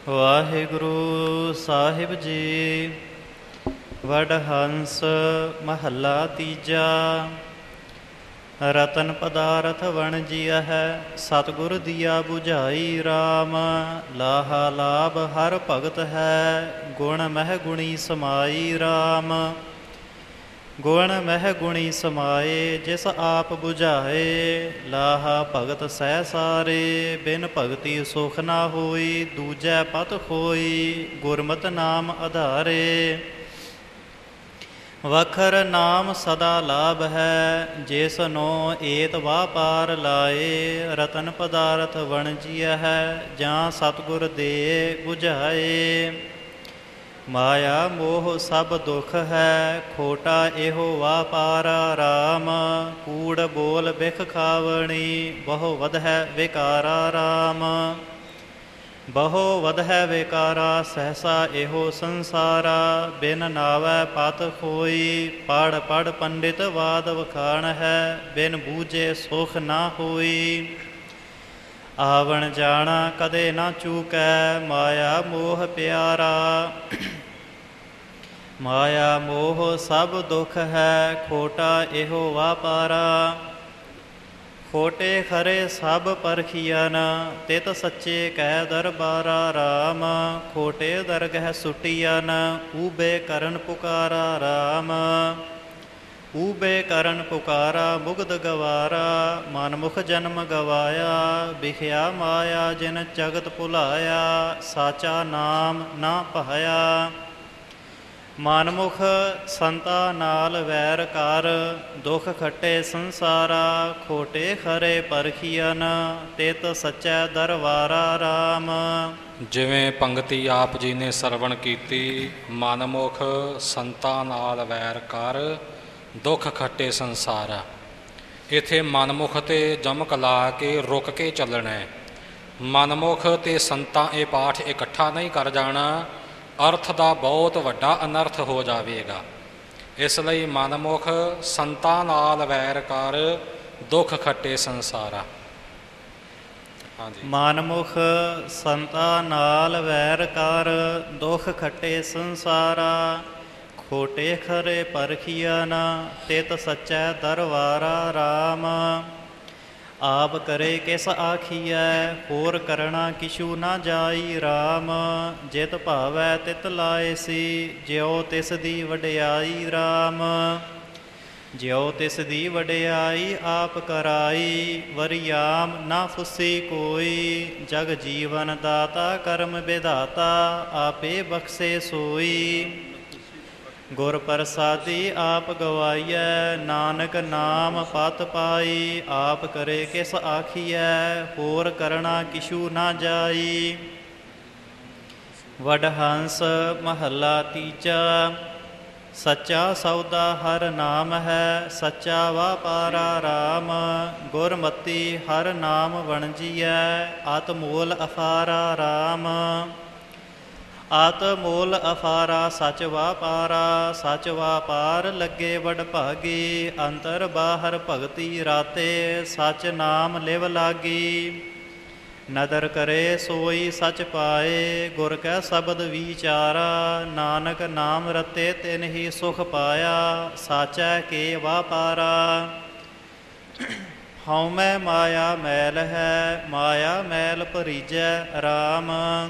ਵਾਹਿਗੁਰੂ ਸਾਹਿਬ ਜੀ। ਵਡਹੰਸ ਮਹੱਲਾ ਤੀਜਾ। ਰਤਨ ਪਦਾਰਥ ਵਣਜੀਆ ਹੈ, ਸਤਿਗੁਰ ਦੀਆ ਬੁਝਾਈ ਰਾਮ। ਲਾਹਾ ਲਾਭ ਹਰ ਭਗਤ ਹੈ, ਗੁਣ ਮਹਿ ਗੁਣੀ ਸਮਾਈ ਰਾਮ। ਗੁਣ ਮਹਿ ਗੁਣੀ ਸਮਾਏ, ਜਿਸ ਆਪ ਬੁਝਾਏ। ਲਾਹਾ ਭਗਤ ਸਹਿ ਸਾਰੇ, ਬਿਨ ਭਗਤੀ ਸੁਖ ਨਾ ਹੋਈ। ਦੂਜੈ ਪਤ ਹੋਈ, ਗੁਰਮਤਿ ਨਾਮ ਆਧਾਰੇ। ਵਖਰ ਨਾਮ ਸਦਾ ਲਾਭ ਹੈ, ਜਿਸਨੋ ਏਤ ਵਾਪਾਰ ਲਾਏ। ਰਤਨ ਪਦਾਰਥ ਵਣਜੀਆ ਹੈ, ਜਾਂ ਸਤਿਗੁਰ ਦੇ ਬੁਝਾਏ। ਮਾਇਆ ਮੋਹ ਸਭ ਦੁਖ ਹੈ, ਖੋਟਾ ਇਹੋ ਵਾਪਾਰਾ ਰਾਮ। ਕੂੜ ਬੋਲ ਬਿਖ ਖਾਵਣੀ, ਬਹੁ ਵਧੈ ਵਿਕਾਰਾ ਰਾਮ। ਬਹੁ ਵਧੈ ਵਿਕਾਰਾ, ਸਹਸਾ ਇਹੋ ਸੰਸਾਰਾ। ਬਿਨ ਨਾਵੈ ਪਤ ਹੋਈ, ਪੜ੍ਹ ਪੜ੍ਹ ਪੰਡਿਤ ਵਾਦ ਵਖਾਣ ਹੈ। ਬਿਨ ਬੂਝੇ ਸੁਖ ਨਾ ਹੋਈ, ਆਵਣ ਜਾਣਾ ਕਦੇ ਨਾ ਚੂਕੈ। ਮਾਇਆ ਮੋਹ ਪਿਆਰਾ, ਮਾਇਆ ਮੋਹ ਸਭ ਦੁਖ ਹੈ, ਖੋਟਾ ਇਹੋ ਵਾਪਾਰਾ। ਖੋਟੇ ਖਰੇ ਸਭ ਪਰਖੀਅਨ, ਤਿਤ ਸੱਚੇ ਕੈ ਦਰਬਾਰਾ ਰਾਮ। ਖੋਟੇ ਦਰਗਹਿ ਸੁਟੀਅਨ, ਊਬੇ ਕਰਨ ਪੁਕਾਰਾ ਰਾਮ। ਊਬੇ ਕਰਨ ਪੁਕਾਰਾ, ਮੁਗਧ ਗਵਾਰਾ। ਮਨਮੁਖ ਜਨਮ ਗਵਾਇਆ, ਬਿਖਿਆ ਮਾਇਆ ਜਿਨ ਜਗਤ ਭੁਲਾਇਆ। ਸਾਚਾ ਨਾਮ ਨਾ ਪਾਇਆ, ਮਨਮੁਖ ਸੰਤਾ ਨਾਲ ਵੈਰ ਕਰ। ਦੁਖ ਖੱਟੇ ਸੰਸਾਰਾ, ਖੋਟੇ ਖਰੇ ਪਰਖੀਅਨ। ਤਿਤ ਸੱਚੈ ਦਰਬਾਰਾ ਰਾਮ। ਜਿਵੇਂ ਪੰਗਤੀ ਆਪ ਜੀ ਨੇ ਸਰਵਣ ਕੀਤੀ। ਮਨਮੁਖ ਸੰਤਾਂ ਨਾਲ ਵੈਰ ਕਰ, ਦੁੱਖ ਖੱਟੇ ਸੰਸਾਰ। ਇੱਥੇ ਮਨਮੁਖ 'ਤੇ ਜਮਕ ਲਾ ਕੇ ਰੁਕ ਕੇ ਚੱਲਣਾ। ਮਨਮੁਖ ਅਤੇ ਸੰਤਾਂ ਇਹ ਪਾਠ ਇਕੱਠਾ ਨਹੀਂ ਕਰ ਜਾਣਾ, ਅਰਥ ਦਾ ਬਹੁਤ ਵੱਡਾ ਅਨਰਥ ਹੋ ਜਾਵੇਗਾ। ਇਸ ਲਈ ਮਨਮੁਖ ਸੰਤਾਂ ਨਾਲ ਵੈਰ ਕਰ, ਦੁੱਖ ਖੱਟੇ ਸੰਸਾਰਾ। ਹਾਂਜੀ, ਮਨਮੁਖ ਸੰਤਾਂ ਨਾਲ ਵੈਰ ਕਰ, ਦੁੱਖ ਖੱਟੇ ਸੰਸਾਰਾ। ਖੋਟੇ ਖਰੇ ਪਰਖੀਅਨ, ਤਿਤ ਸੱਚੈ ਦਰਬਾਰਾ ਰਾਮ। ਆਪ ਕਰੇ ਕਿਸ ਆਖੀਐ, ਹੋਰ ਕਰਣਾ ਕਿਛੂ ਨਾ ਜਾਈ ਰਾਮ। ਜਿਤ ਭਾਵੈ ਤਿਤ ਲਾਏ ਸੀ, ਜਿਉ ਤਿਸ ਦੀ ਵਡਿਆਈ ਰਾਮ। ਜਿਉ ਤਿਸ ਦੀ ਵਡਿਆਈ ਆਪ ਕਰਾਈ, ਵਰਿਆਮ ਨਾ ਫੁੱਸੀ ਕੋਈ। ਜਗ ਜੀਵਨ ਦਾਤਾ ਕਰਮ ਵਿਧਾਤਾ, ਆਪੇ ਬਖਸ਼ੇ ਸੋਈ। ਗੁਰ ਪ੍ਰਸਾਦੀ ਆਪ ਗਵਾਈਐ, ਨਾਨਕ ਨਾਮ ਪਤ ਪਾਈ। ਆਪ ਕਰੇ ਕਿਸ ਆਖੀਐ, ਹੋਰ ਕਰਣਾ ਕਿਛੂ ਨਾ ਜਾਈ। ਵਡਹੰਸ ਮਹੱਲਾ ਤੀਜਾ। ਸੱਚਾ ਸੌਦਾ ਹਰ ਨਾਮ ਹੈ, ਸੱਚਾ ਵਾਪਾਰਾ ਰਾਮ। ਗੁਰਮਤੀ ਹਰ ਨਾਮ ਵਣਜੀਐ, ਆਤਮੋਲ ਅਫਾਰਾ ਰਾਮ। ਆਤਮੋਲ ਅਫਾਰਾ ਸੱਚ ਵਾਪਾਰਾ। ਸੱਚ ਵਾਪਾਰ ਲੱਗੇ ਵਡਭਾਗੀ, ਅੰਤਰ ਬਾਹਰ ਭਗਤੀ ਰਾਤੇ। ਸੱਚ ਨਾਮ ਲਿਵ ਲਾਗੀ, ਨਦਰ ਕਰੇ ਸੋਈ ਸੱਚ ਪਾਏ। ਗੁਰ ਕੈ ਸ਼ਬਦ ਵਿਚਾਰਾ, ਨਾਨਕ ਨਾਮ ਰਤੇ ਤਿਨ ਹੀ ਸੁਖ ਪਾਇਆ। ਸਾਚੈ ਕੇ ਵਾਪਾਰਾ, ਹਉਮੈ ਮਾਇਆ ਮੈਲ ਹੈ, ਮਾਇਆ ਮੈਲ ਭਰੀਜੈ ਰਾਮ।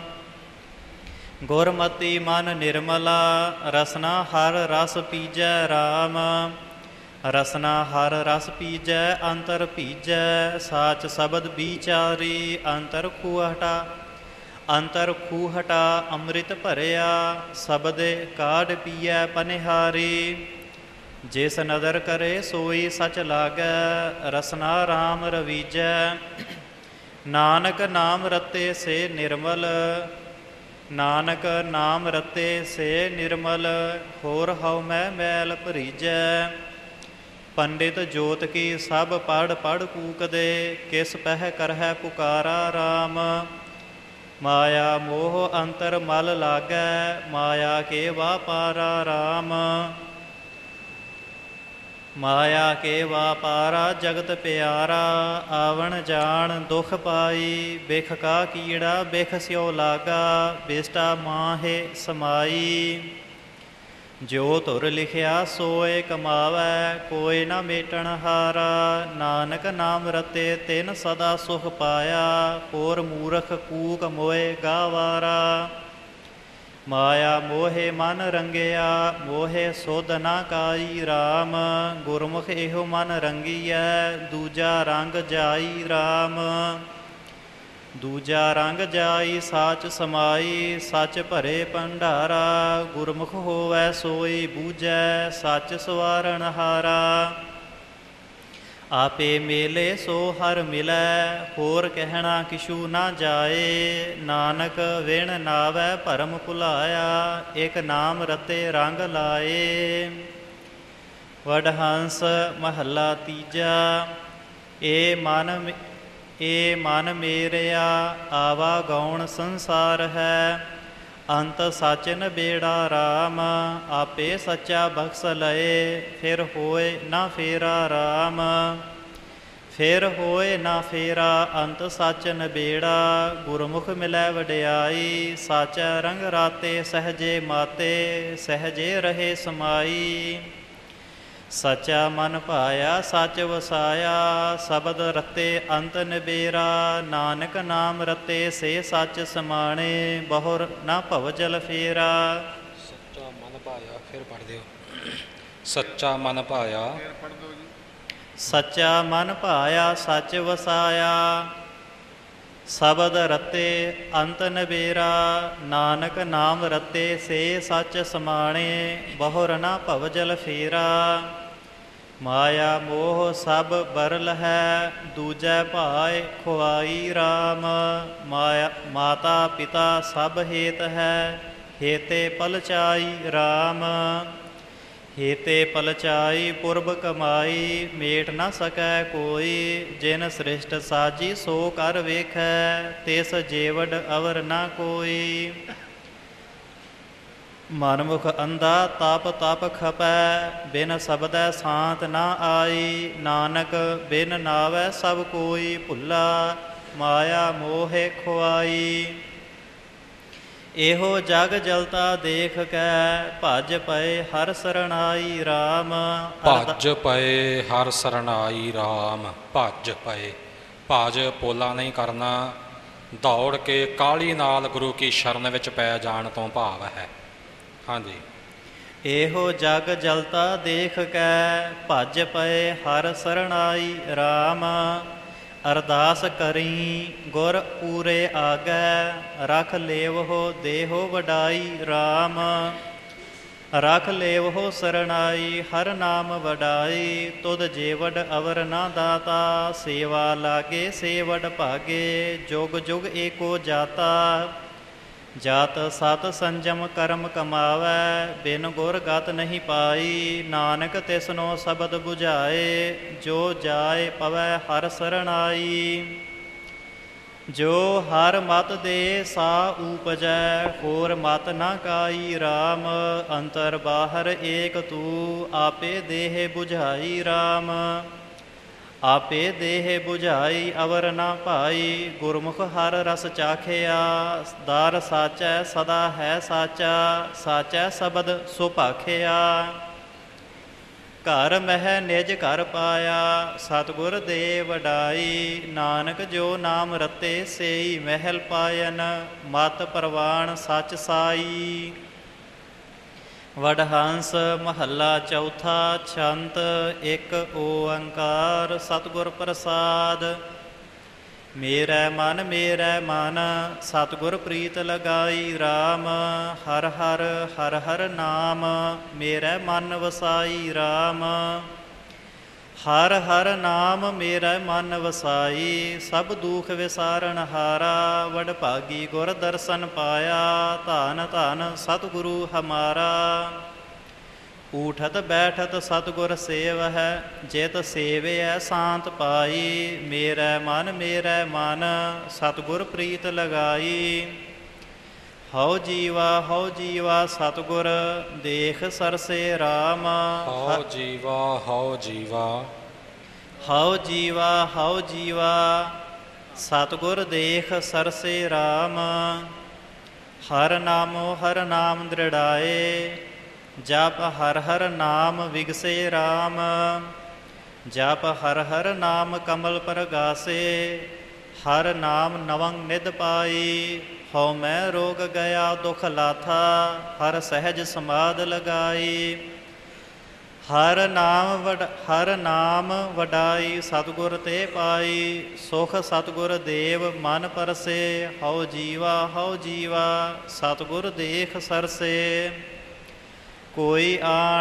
ਗੁਰਮਤੀ ਮਨ ਨਿਰਮਲਾ, ਰਸਨਾ ਹਰ ਰਸ ਪੀਜੈ ਰਾਮ। ਰਸਨਾ ਹਰ ਰਸ ਪੀਜੈ, ਅੰਤਰ ਭੀਜੈ। ਸਾਚ ਸ਼ਬਦ ਵਿਚਾਰੀ, ਅੰਤਰ ਖੂਹਟਾ। ਅੰਤਰ ਖੂਹਟਾ ਅੰਮ੍ਰਿਤ ਭਰਿਆ, ਸ਼ਬਦੇ ਕਾਢ ਪੀਐ ਪਨਿਹਾਰੀ। ਜਿਸ ਨਦਰ ਕਰੇ ਸੋਈ ਸਚ ਲਾਗੈ, ਰਸਨਾ ਰਾਮ ਰਵੀਜੈ। ਨਾਨਕ ਨਾਮ ਰਤੇ ਸੇ ਨਿਰਮਲ, ਨਾਨਕ ਨਾਮ ਰਤੇ ਸੇ ਨਿਰਮਲ। ਹੋਰ ਹਉਮੈ ਮੈਲ ਭਰੀਜੈ। ਪੰਡਿਤ ਜੋਤ ਕੀ ਸਭ ਪੜ੍ਹ ਪੜ੍ਹ ਕੂਕਦੇ, ਕਿਸ ਪਹਿ ਕਰਹਿ ਪੁਕਾਰਾ ਰਾਮ। ਮਾਇਆ ਮੋਹ ਅੰਤਰ ਮਲ ਲਾਗੈ, ਮਾਇਆ ਕੇ ਵਾਪਾਰਾ ਰਾਮ। ਮਾਇਆ ਕੇ ਵਾਪਾਰਾ ਜਗਤ ਪਿਆਰਾ, ਆਵਣ ਜਾਣ ਦੁਖ ਪਾਈ। ਬਿਖ ਕਾ ਕੀੜਾ ਬਿਖ ਸਿਓ ਲਾਗਾ, ਬਿਸਟਾ ਮਾਹੇ ਸਮਾਈ। ਜੋ ਧੁਰ ਲਿਖਿਆ ਸੋਏ ਕਮਾਵੈ, ਕੋਈ ਨਾ ਮੇਟਣ ਹਾਰਾ। ਨਾਨਕ ਨਾਮ ਰਤੇ ਤਿਨ ਸਦਾ ਸੁਖ ਪਾਇਆ, ਹੋਰ ਮੂਰਖ ਕੂਕ ਮੋਏ ਗਾਵਾਰਾ। ਮਾਇਆ ਮੋਹੇ ਮਨ ਰੰਗਿਆ, ਮੋਹੇ ਸੁਧ ਨਾ ਕਾਈ ਰਾਮ। ਗੁਰਮੁਖ ਇਹੋ ਮਨ ਰੰਗੀਐ, ਦੂਜਾ ਰੰਗ ਜਾਈ ਰਾਮ। ਦੂਜਾ ਰੰਗ ਜਾਈ ਸਾਚ ਸਮਾਈ, ਸੱਚ ਭਰੇ ਭੰਡਾਰਾ। ਗੁਰਮੁਖ ਹੋਵੈ ਸੋਈ ਬੂਝੈ, ਸੱਚ ਸਵਾਰਨ ਹਾਰਾ। ਆਪੇ ਮੇਲੇ ਸੋ ਹਰ ਮਿਲੈ, ਹੋਰ ਕਹਿਣਾ ਕਿਛੂ ਨਾ ਜਾਏ। ਨਾਨਕ ਵਿਣ ਨਾਵੈ ਭਰਮ ਭੁਲਾਇਆ, ਇਕ ਨਾਮ ਰਤੇ ਰੰਗ ਲਾਏ। ਵਡਹੰਸ ਮਹੱਲਾ ਤੀਜਾ। ਏ ਮਨ ਮੇਰਿਆ, ਆਵਾ ਗੌਣ ਸੰਸਾਰ ਹੈ। ਅੰਤ ਸੱਚ ਨਬੇੜਾ ਰਾਮ, ਆਪੇ ਸੱਚਾ ਬਖਸ਼ ਲਏ। ਫਿਰ ਹੋਏ ਨਾ ਫੇਰਾ ਰਾਮ, ਫਿਰ ਹੋਏ ਨਾ ਫੇਰਾ। ਅੰਤ ਸੱਚ ਨਬੇੜਾ, ਗੁਰਮੁਖ ਮਿਲੈ ਵਡਿਆਈ। ਸਾਚਾ ਰੰਗ ਰਾਤੇ ਸਹਜੇ ਮਾਤੇ, ਸਹਜੇ ਰਹੇ ਸਮਾਈ। ਸੱਚਾ ਮਨ ਭਾਇਆ ਸੱਚ ਵਸਾਇਆ, ਸ਼ਬਦ ਰਤੇ ਅੰਤ ਨਿਬੇਰਾ। ਨਾਨਕ ਨਾਮ ਰਤੇ ਸੇ ਸੱਚ ਸਮਾਣੇ, ਬਹੁਰ ਨਾ ਭਵ ਜਲ ਫੇਰਾ। ਸੱਚਾ ਮਨ ਭਾਇਆ, ਫਿਰ ਪੜ੍ਹ ਦਿਓ। ਸੱਚਾ ਮਨ ਭਾਇਆ, ਸੱਚਾ ਮਨ ਭਾਇਆ ਸੱਚ ਵਸਾਇਆ। ਸ਼ਬਦ ਰਤੇ ਅੰਤ ਨਿਬੇਰਾ। ਨਾਨਕ ਨਾਮ ਰਤੇ ਸੇ ਸੱਚ ਸਮਾਣੇ, ਬਹੁਰ ਨਾ ਭਵ ਜਲ ਫੇਰਾ। ਮਾਇਆ ਮੋਹ ਸਭ ਬਰਲ ਹੈ, ਦੂਜੈ ਭਾਇ ਖੁਆਈ ਰਾਮ। ਮਾਤਾ ਪਿਤਾ ਸਭ ਹੇਤ ਹੈ, ਹੇਤੇ ਪਲਚਾਈ ਰਾਮ। ਹੇਤੇ ਪਲਚਾਈ ਪੁਰਬ ਕਮਾਈ, ਮੇਟ ਨਾ ਸਕੈ ਕੋਈ। ਜਿਨ ਸ੍ਰਿਸ਼ਟ ਸਾਜੀ ਸੋ ਕਰ ਵੇਖੈ, ਤਿਸ ਜੀਵੜ ਅਵਰ ਨਾ ਕੋਈ। ਮਨਮੁਖ ਅੰਧਾ ਤਪ ਤਪ ਖਪੈ, ਬਿਨ ਸ਼ਬਦੈ ਸ਼ਾਂਤ ਨਾ ਆਈ। ਨਾਨਕ ਬਿਨ ਨਾਵੈ ਸਭ ਕੋਈ, ਭੁੱਲਾ ਮਾਇਆ ਮੋਹਿ ਖੁਆਈ। ਇਹੋ ਜਗ ਜਲਤਾ ਦੇਖ ਕੈ, ਭਜ ਪਏ ਹਰ ਸਰਣਾਈ ਰਾਮ। ਭਜ ਪਏ ਹਰ ਸਰਣਾਈ ਰਾਮ। ਭਜ ਪਏ, ਭਜ ਪੋਲਾ ਨਹੀਂ ਕਰਨਾ, ਦੌੜ ਕੇ ਕਾਹਲੀ ਨਾਲ ਗੁਰੂ ਕੀ ਸ਼ਰਨ ਵਿੱਚ ਪੈ ਜਾਣ ਤੋਂ ਭਾਵ ਹੈ। ਹਾਂਜੀ। ਇਹੋ ਜਗ ਜਲਤਾ ਦੇਖ ਕੈ, ਭਜ ਪਏ ਹਰ ਸਰਣਾਈ ਰਾਮ। ਅਰਦਾਸ ਕਰੀ ਗੁਰ ਪੂਰੇ ਆਗੈ, ਰਖ ਲੇਵਹੋ ਦੇਹੋ ਵਡਾਈ ਰਾਮ। ਰਖ ਲੇਵਹੋ ਸਰਣਾਈ, ਹਰ ਨਾਮ ਵਡਾਈ। ਤੁਧ ਜੀਵੜ ਅਵਰ ਨਾ ਦਾਤਾ, ਸੇਵਾ ਲਾਗੇ ਸੇਵੜ ਭਾਗੇ। ਜੁਗ ਜੁਗ ਏਕੋ ਜਾਤਾ, ਜਾਤ ਸਤ ਸੰਜਮ ਕਰਮ ਕਮਾਵੈ। ਬਿਨ ਗੁਰ ਗਤ ਨਹੀਂ ਪਾਈ, ਨਾਨਕ ਤਿਸਨੋ ਸ਼ਬਦ ਬੁਝਾਏ। ਜੋ ਜਾਏ ਪਵੈ ਹਰ ਸਰਣਾਈ, ਜੋ ਹਰ ਮਤ ਦੇ ਸਾ ਊਪਜੈ। ਹੋਰ ਮਤ ਨਾ ਕਾਈ ਰਾਮ, ਅੰਤਰ ਬਾਹਰ ਏਕ ਤੂ। ਆਪੇ ਦੇਹ ਬੁਝਾਈ ਰਾਮ, ਆਪੇ ਦੇਹ ਬੁਝਾਈ ਅਵਰ ਨਾ ਭਾਈ। ਗੁਰਮੁਖ ਹਰ ਰਸ ਚਾਖਿਆ, ਦਰ ਸਾਚੈ ਸਦਾ ਹੈ ਸਾਚਾ। ਸਾਚੈ ਸ਼ਬਦ ਸੋ ਭਾਖਿਆ, ਘਰ ਮਹਿ ਨਿਜ ਘਰ ਪਾਇਆ। ਸਤਿਗੁਰ ਦੇ ਵਡਾਈ, ਨਾਨਕ ਜੋ ਨਾਮ ਰਤੇ ਸੇਈ ਮਹਿਲ ਪਾਇਨ। ਮਤ ਪ੍ਰਵਾਣ ਸੱਚ ਸਾਈ। ਵਡਹੰਸ ਮਹੱਲਾ ਚੌਥਾ। ਛੰਤ ਇੱਕ ਓੰਕਾਰ ਸਤਿਗੁਰ ਪ੍ਰਸਾਦ। ਮੇਰਾ ਮਨ ਸਤਿਗੁਰ ਪ੍ਰੀਤ ਲਗਾਈ ਰਾਮ। ਹਰ ਹਰ ਹਰ ਹਰ ਨਾਮ, ਮੇਰਾ ਮਨ ਵਸਾਈ ਰਾਮ। ਹਰ ਹਰ ਨਾਮ ਮੇਰਾ ਮਨ ਵਸਾਈ। ਸਭ ਦੁਖ ਵਿਸਾਰਨ ਹਾਰਾ, ਵਡਭਾਗੀ ਗੁਰ ਦਰਸ਼ਨ ਪਾਇਆ। ਧੰਨ ਧੰਨ ਸਤਿਗੁਰੂ ਹਮਾਰਾ। ਊਠਤ ਬੈਠਤ ਸਤਿਗੁਰ ਸੇਵਹਿ, ਜਿਤ ਸੇਵਿਐ ਸ਼ਾਂਤ ਪਾਈ। ਮੇਰਾ ਮਨ ਸਤਿਗੁਰ ਪ੍ਰੀਤ ਲਗਾਈ। ਹਉ ਜੀਵਾ ਸਤਿਗੁਰ ਦੇਖ ਸਰਸੇ ਰਾਮ। ਹਉ ਜੀਵਾ ਹਉ ਜੀਵਾ। ਹਉ ਜੀਵਾ ਸਤਿਗੁਰ ਦੇਖ ਸਰਸੇ ਰਾਮ। ਹਰ ਨਾਮ ਦ੍ਰਿੜਾਏ ਜਪ ਹਰ ਹਰ ਨਾਮ ਵਿਗਸੇ ਰਾਮ। ਜਪ ਹਰ ਹਰ ਨਾਮ ਕਮਲ ਪ੍ਰਗਾਸੇ ਹਰ ਨਾਮ ਨਵੰਗ ਨਿਧ ਪਾਈ। ਹਉ ਮੈਂ ਰੋਗ ਗਿਆ ਦੁਖ ਲਾਥਾ ਹਰ ਸਹਿਜ ਸਮਾਧ ਲਗਾਈ। ਹਰ ਨਾਮ ਵਡਾਈ ਸਤਿਗੁਰ ਤੇ ਪਾਈ। ਸੁਖ ਸਤਿਗੁਰ ਦੇਵ ਮਨ ਪਰਸੇ ਹਉ ਜੀਵਾ ਸਤਿਗੁਰ ਦੇਖ ਸਰਸੇ। ਕੋਈ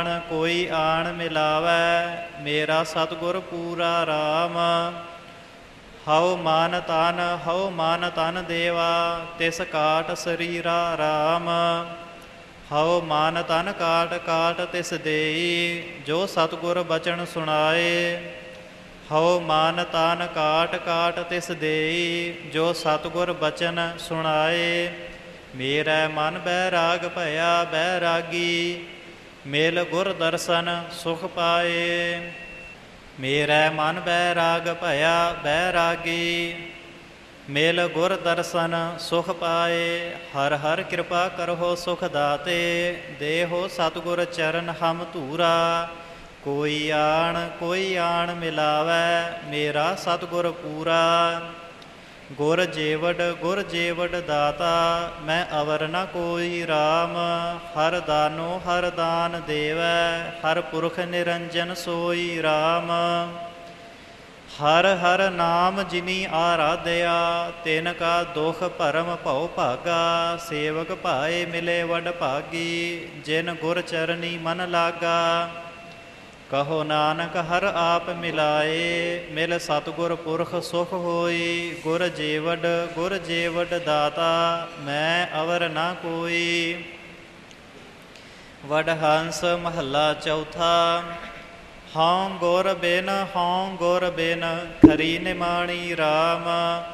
ਆਣ ਮਿਲਾਵੈ ਮੇਰਾ ਸਤਿਗੁਰ ਪੂਰਾ ਰਾਮ। ਹਉ ਮਾਨ ਤਨ ਦੇਵਾ ਤਿਸ ਕਾਟ ਸਰੀਰਾ ਰਾਮ। ਹਉ ਮਾਨ ਤਨ ਕਾਟ ਤਿਸ ਦੇਈ ਜੋ ਸਤਿਗੁਰ ਬਚਨ ਸੁਣਾਏ। ਹਉ ਮਾਨ ਤਨ ਕਾਟ ਤਿਸ ਦੇਈ ਜੋ ਸਤਿਗੁਰ ਬਚਨ ਸੁਣਾਏ। ਮੇਰਾ ਮਨ ਬੈਰਾਗ ਭਇਆ ਬੈਰਾਗੀ ਮਿਲ ਗੁਰ ਦਰਸ਼ਨ ਸੁਖ ਪਾਏ। ਮੇਰਾ ਮਨ ਬੈਰਾਗ ਭਇਆ ਬੈਰਾਗੀ ਮਿਲ ਗੁਰ ਦਰਸ਼ਨ ਸੁਖ ਪਾਏ। ਹਰ ਹਰ ਕਿਰਪਾ ਕਰੋ ਸੁਖ ਦਾਤੇ ਦੇਹੋ ਸਤਿਗੁਰ ਚਰਨ ਹਮ ਧੂਰਾ। ਕੋਈ ਆਣ ਮਿਲਾਵੈ ਮੇਰਾ ਸਤਿਗੁਰ ਪੂਰਾ। ਗੁਰ ਜੇਵਡ ਦਾਤਾ ਮੈਂ ਅਵਰ ਨ ਕੋਈ ਰਾਮ। ਹਰ ਦਾਨ ਦੇਵੈ ਹਰ ਪੁਰਖ ਨਿਰੰਜਨ ਸੋਈ ਰਾਮ। ਹਰ ਹਰ ਨਾਮ ਜਿਨੀ ਆਰਾਧਿਆ ਤਿਨ ਕਾ ਦੁਖ ਭਰਮ ਭਉ ਭਾਗਾ। ਸੇਵਕ ਭਾਏ ਮਿਲੇ ਵਡ ਭਾਗੀ ਜਿਨ ਗੁਰ ਚਰਨੀ ਮਨ ਲਾਗਾ। ਕਹੋ ਨਾਨਕ ਹਰ ਆਪ ਮਿਲਾਏ ਮਿਲ ਸਤਿਗੁਰ ਪੁਰਖ ਸੁਖ ਹੋਈ। ਗੁਰ ਜੇਵਡ ਦਾਤਾ ਮੈਂ ਅਵਰ ਨਾ ਕੋਈ। ਵਡਹੰਸ ਮਹੱਲਾ ਚੌਥਾ। ਹਉ ਗੁਰ ਬਿਨ ਖਰੀ ਨਿਮਾਣੀ ਰਾਮ।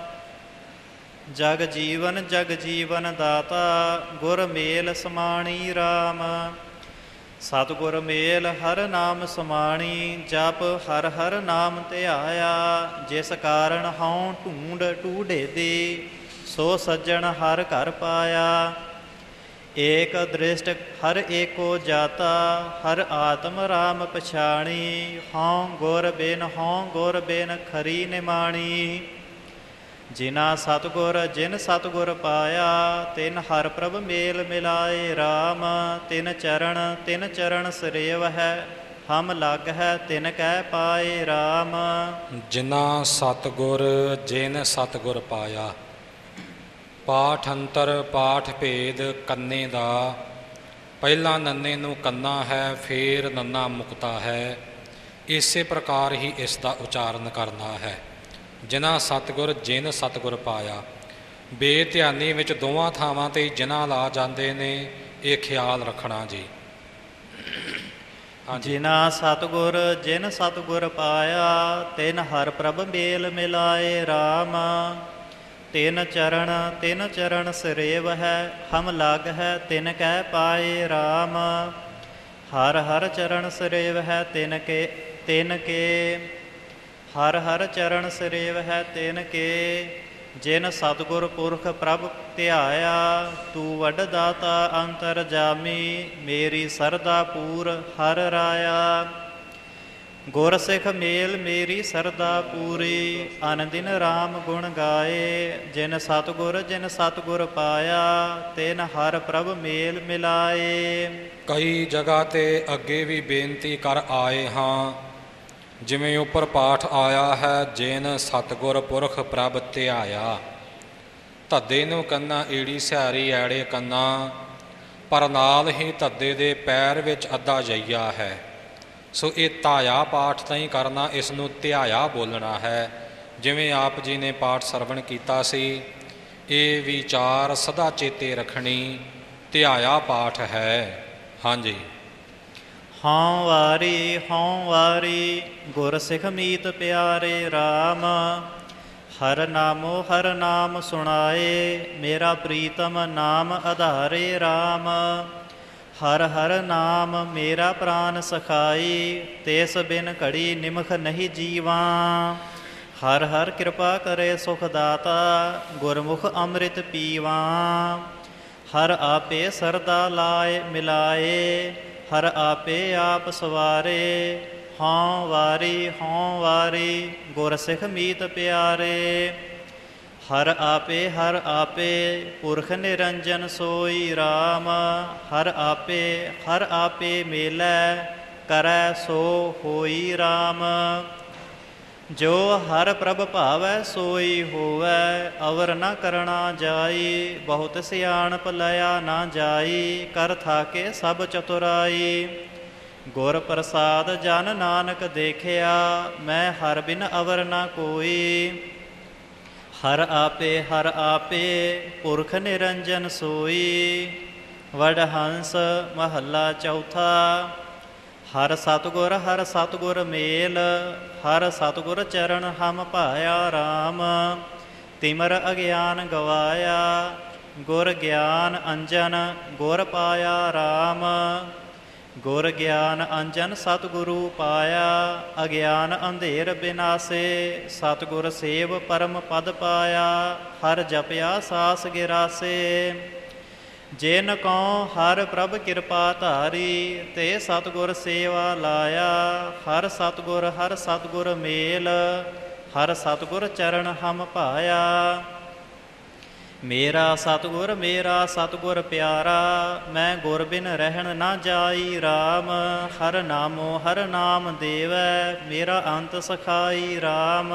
ਜਗ ਜੀਵਨ ਦਾਤਾ ਗੁਰ ਮੇਲ ਸਮਾਣੀ ਰਾਮ। ਸਤਿਗੁਰ ਮੇਲ ਹਰ ਨਾਮ ਸਮਾਣੀ ਜਪ ਹਰ ਹਰ ਨਾਮ ਧਿਆਇਆ। ਜਿਸ ਕਾਰਨ ਹਉ ਢੂੰਡੇ ਦੀ ਸੋ ਸੱਜਣ ਹਰ ਘਰ ਪਾਇਆ। ਏਕ ਦ੍ਰਿਸ਼ਟ ਹਰ ਏਕੋ ਜਾਤਾ ਹਰ ਆਤਮ ਰਾਮ ਪਛਾਣੀ। ਹਉ ਗੁਰ ਬਿਨ ਖਰੀ ਨਿਮਾਣੀ। ਜਿਨ ਸਤਿਗੁਰ ਪਾਇਆ ਤਿਨ ਹਰ ਪ੍ਰਭ ਮੇਲ ਮਿਲਾਏ ਰਾਮ। ਤਿਨ ਚਰਨ ਸਰੇਵ ਹੈ ਹਮ ਲਗ ਹੈ ਤਿਨ ਕਹਿ ਪਾਏ ਰਾਮ। ਜਿਨਾ ਜਿਨ ਸਤਿਗੁਰ ਪਾਇਆ। ਪਾਠ ਅੰਤਰ ਪਾਠ ਭੇਦ ਕੰਨੇ ਦਾ। ਪਹਿਲਾਂ ਨੰਨੇ ਨੂੰ ਕੰਨਾ ਹੈ ਫੇਰ ਨੰਨਾ ਮੁਕਤਾ ਹੈ। ਇਸੇ ਪ੍ਰਕਾਰ ਹੀ ਇਸ ਦਾ ਉਚਾਰਨ ਕਰਨਾ ਹੈ। ਜਿਨ੍ਹਾਂ ਜਿਨ ਸਤਿਗੁਰ ਪਾਇਆ। ਬੇਧਿਆਨੀ ਵਿੱਚ ਦੋਵਾਂ ਥਾਵਾਂ 'ਤੇ ਜਿਨ੍ਹਾਂ ਲਾ ਜਾਂਦੇ ਨੇ ਇਹ ਖਿਆਲ ਰੱਖਣਾ ਜੀ। ਜਿਨ ਸਤਿਗੁਰ ਪਾਇਆ ਤਿਨ ਹਰ ਪ੍ਰਭ ਮੇਲ ਮਿਲਾਏ ਰਾਮ। ਤਿਨ ਚਰਨ ਸਰੇਵ ਹੈ ਹਮ ਲਗ ਹੈ ਤਿਨ ਕਹਿ ਪਾਏ ਰਾਮ। ਹਰ ਹਰ ਚਰਨ ਸਰੇਵ ਹੈ ਤਿਨ ਕੇ ਹਰ ਹਰ ਚਰਨ ਸਰੇਵ ਹੈ ਤਿਨ ਕੇ। ਜਿਨ ਸਤਿਗੁਰ ਪੁਰਖ ਪ੍ਰਭ ਧਿਆਇਆ ਤੂੰ ਵੱਡ ਦਾਤਾ ਅੰਤਰ ਜਾਮੀ। ਮੇਰੀ ਸਰਦਾ ਪੂਰ ਹਰ ਰਾਇਆ। ਗੁਰ ਸਿੱਖ ਮੇਲ ਮੇਰੀ ਸਰਦਾ ਪੂਰੀ ਅਨ ਦਿਨ ਰਾਮ ਗੁਣ ਗਾਏ। ਜਿਨ ਸਤਿਗੁਰ ਪਾਇਆ ਤਿਨ ਹਰ ਪ੍ਰਭ ਮੇਲ ਮਿਲਾਏ। ਕਈ ਜਗ੍ਹਾ 'ਤੇ ਅੱਗੇ ਵੀ ਬੇਨਤੀ ਕਰ ਆਏ ਹਾਂ। ਜਿਵੇਂ ਉੱਪਰ ਪਾਠ ਆਇਆ ਹੈ ਜਿਨ ਸਤਿਗੁਰ ਪੁਰਖ ਪ੍ਰਭ ਧਿਆਇਆ। ਧੱਦੇ ਨੂੰ ਕੰਨਾ ਈੜੀ ਸਿਹਾਰੀ ਐੜੇ ਕੰਨਾ। ਪਰ ਨਾਲ ਹੀ ਧੱਦੇ ਦੇ ਪੈਰ ਵਿੱਚ ਅੱਧਾ ਜਈਆ ਹੈ। ਸੋ ਇਹ ਧਾਇਆ ਪਾਠ ਨਹੀਂ ਕਰਨਾ, ਇਸ ਨੂੰ ਧਿਆਇਆ ਬੋਲਣਾ ਹੈ। ਜਿਵੇਂ ਆਪ ਜੀ ਨੇ ਪਾਠ ਸਰਵਣ ਕੀਤਾ ਸੀ, ਇਹ ਵਿਚਾਰ ਸਦਾ ਚੇਤੇ ਰੱਖਣੀ, ਧਿਆਇਆ ਪਾਠ ਹੈ। ਹਾਂਜੀ। ਹਉ ਵਾਰੀ ਗੁਰ ਸਿੱਖ ਮੀਤ ਪਿਆਰੇ ਰਾਮ। ਹਰ ਨਾਮੋ ਹਰ ਨਾਮ ਸੁਣਾਏ, ਮੇਰਾ ਪ੍ਰੀਤਮ ਨਾਮ ਆਧਾਰੇ RAM। ਹਰ ਹਰ ਨਾਮ ਮੇਰਾ ਪ੍ਰਾਨ ਸਖਾਈ, ਤਿਸ ਬਿਨ ਘੜੀ ਨਿਮਖ ਨਹੀਂ ਜੀਵਾਂ। ਹਰ ਹਰ ਕਿਰਪਾ ਕਰੇ ਸੁਖ ਦਾਤਾ, ਗੁਰਮੁਖ ਅੰਮ੍ਰਿਤ ਪੀਵਾਂ। ਹਰ ਆਪੇ ਸਰਦਾ ਲਾਏ ਮਿਲਾਏ, ਹਰ ਆਪੇ ਆਪ ਸਵਾਰੇ। ਹਉ ਵਾਰੀ ਗੁਰ ਸਿੱਖ ਮੀਤ ਪਿਆਰੇ। ਹਰ ਆਪੇ ਪੁਰਖ ਨਿਰੰਜਨ ਸੋਈ RAM। ਹਰ ਆਪੇ ਮੇਲੈ ਕਰੈ ਸੋ ਹੋਈ RAM। ਜੋ ਹਰ ਪ੍ਰਭ ਭਾਵੈ ਸੋਈ ਹੋਵੈ, ਅਵਰ ਨ ਕਰਣਾ ਜਾਈ। ਬਹੁਤ ਸਿਆਣਪ ਲਿਆ ਨਾ ਜਾਈ, ਕਰ ਥਾਕੇ ਸਭ ਚਤੁਰਾਈ। ਗੁਰ ਪ੍ਰਸਾਦ ਜਨ ਨਾਨਕ ਦੇਖਿਆ, ਮੈਂ ਹਰ ਬਿਨ ਅਵਰ ਨਾ ਕੋਈ। ਹਰ ਆਪੇ ਪੁਰਖ ਨਿਰੰਜਨ ਸੋਈ। ਵਡਹੰਸ ਮਹੱਲਾ ਚੌਥਾ। ਹਰ ਸਤਿਗੁਰ ਮੇਲ, ਹਰ ਸਤਿਗੁਰ ਚਰਨ ਹਮ ਭਾਇਆ RAM। ਤਿਮਰ ਅਗਿਆਨ ਗਵਾਇਆ, ਗੁਰ ਗਿਆਨ ਅੰਜਨ ਗੁਰ ਪਾਇਆ RAM। ਗੁਰ ਗਿਆਨ ਅੰਜਨ ਸਤਿਗੁਰੂ ਪਾਇਆ, ਅਗਿਆਨ ਅੰਧੇਰ ਬਿਨਾਸੇ। ਸਤਿਗੁਰ ਸੇਵ ਪਰਮ ਪਦ ਪਾਇਆ, ਹਰ ਜਪਿਆ ਸਾਸ ਗਿਰਾਸੇ। ਜਿਨ ਕਉ ਹਰ ਪ੍ਰਭ ਕਿਰਪਾ ਧਾਰੀ, ਤੇ ਸਤਿਗੁਰ ਸੇਵਾ ਲਾਇਆ। ਹਰ ਸਤਿਗੁਰ ਮੇਲ, ਹਰ ਸਤਿਗੁਰ ਚਰਨ ਹਮ ਭਾਇਆ। ਮੇਰਾ ਸਤਿਗੁਰ ਪਿਆਰਾ, ਮੈਂ ਗੁਰ ਬਿਨ ਰਹਿਣ ਨਾ ਜਾਈ RAM। ਹਰ ਨਾਮ ਦੇਵੈ, ਮੇਰਾ ਅੰਤ ਸਖਾਈ RAM।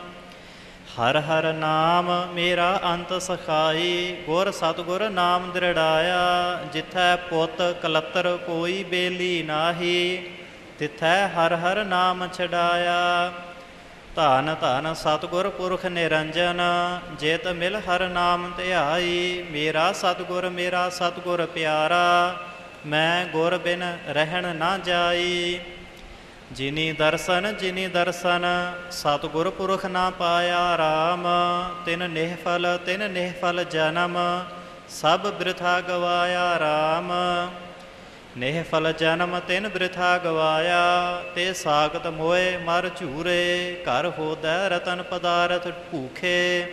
ਹਰ ਨਾਮ ਮੇਰਾ ਅੰਤ ਸਖਾਈ, ਗੁਰ ਸਤਿਗੁਰ ਨਾਮ ਦ੍ਰਿੜਾਇਆ। ਜਿਥੈ ਪੁੱਤ ਕਲੱਤਰ ਕੋਈ ਬੇਲੀ ਨਾਹੀ, ਤਿਥੈ ਹਰ ਨਾਮ ਛਡਾਇਆ। ਧੰਨ ਸਤਿਗੁਰ ਪੁਰਖ ਨਿਰੰਜਨ, ਜਿਤ ਮਿਲ ਹਰ ਨਾਮ ਧਿਆਈ। ਮੇਰਾ ਸਤਿਗੁਰ ਪਿਆਰਾ, ਮੈਂ ਗੁਰ ਬਿਨ ਰਹਿਣ ਨਾ ਜਾਈ। ਜਿਨੀ ਦਰਸ਼ਨ ਸਤਿਗੁਰ ਪੁਰਖ ਨਾ ਪਾਇਆ RAM। ਤਿਨ ਨਿਹਫਲ ਜਨਮ, ਸਭ ਬਿਰਥਾ ਗਵਾਇਆ RAM। ਨਿਹਫਲ ਜਨਮ ਤਿਨ ਬਿਰਥਾ ਗਵਾਇਆ, ਤੇ ਸਾਗਤ ਮੋਏ ਮਰ ਝੂਰੇ। ਘਰ ਹੋਦੈ ਰਤਨ ਪਦਾਰਥ ਭੂਖੇ,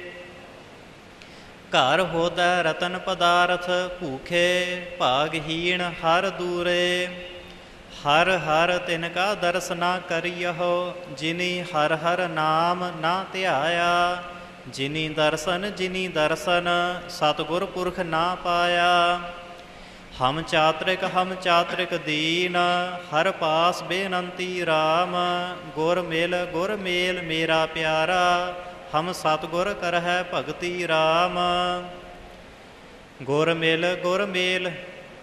ਘਰ ਹੋਦੈ ਰਤਨ ਪਦਾਰਥ ਭੂਖੇ। ਭਾਗਹੀਣ ਹਰ ਦੂਰੇ, ਹਰ ਤਿਨ ਕਾ ਦਰਸ ਨਾ ਕਰਿਯਹੁ। ਜਿਨੀ ਹਰ ਨਾਮ ਨਾ ਧਿਆਇਆ। ਜਿਨੀ ਦਰਸ਼ਨ ਸਤਿਗੁਰ ਪੁਰਖ ਨਾ ਪਾਇਆ। ਹਮ ਚਾਤ੍ਰਿਕ ਦੀਨ, ਹਰ ਪਾਸ ਬੇਨੰਤੀ RAM। ਗੁਰ ਮੇਲ ਮੇਰਾ ਪਿਆਰਾ, ਹਮ ਸਤਿਗੁਰ ਕਰਹਿ ਭਗਤੀ RAM। ਗੁਰ ਮੇਲ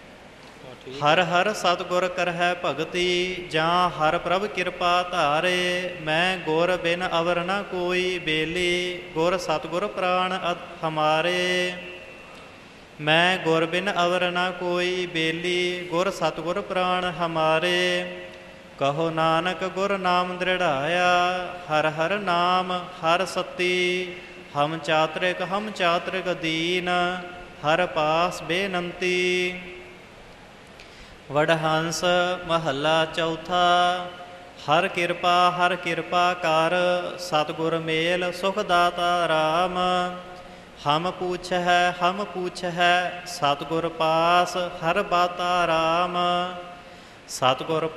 ਹਰ ਸਤਿਗੁਰ ਕਰਹਿ ਭਗਤੀ। ਜਾਂ ਹਰ ਪ੍ਰਭ ਕਿਰਪਾ ਧਾਰੇ, ਮੈਂ ਗੁਰ ਬਿਨ ਅਵਰ ਨ ਕੋਈ ਬੇਲੀ। ਗੁਰ ਸਤਿਗੁਰ ਪ੍ਰਾਣ ਹਮਾਰੇ, ਮੈਂ ਗੁਰ ਬਿਨ ਅਵਰ ਨ ਕੋਈ ਬੇਲੀ। ਗੁਰ ਸਤਿਗੁਰ ਪ੍ਰਾਣ ਹਮਾਰੇ। ਕਹੋ ਨਾਨਕ ਗੁਰ ਨਾਮ ਦ੍ਰਿੜਾਇਆ। ਹਰ ਨਾਮ ਹਰ ਸਤੀ, ਹਮ ਚਾਤ੍ਰਿਕ ਦੀਨ। ਹਰ ਪਾਸ ਬੇਨੰਤੀ। ਵਡਹੰਸ ਮਹੱਲਾ ਚੌਥਾ। ਹਰ ਕਿਰਪਾ ਕਰ, ਸਤਿਗੁਰ ਮੇਲ ਸੁਖ ਦਾਤਾ RAM। ਹਮ ਪੂਛਹਿ ਸਤਿਗੁਰ ਪਾਸ, ਹਰ ਬਾਤਾ RAM। ਸਤਿਗੁਰ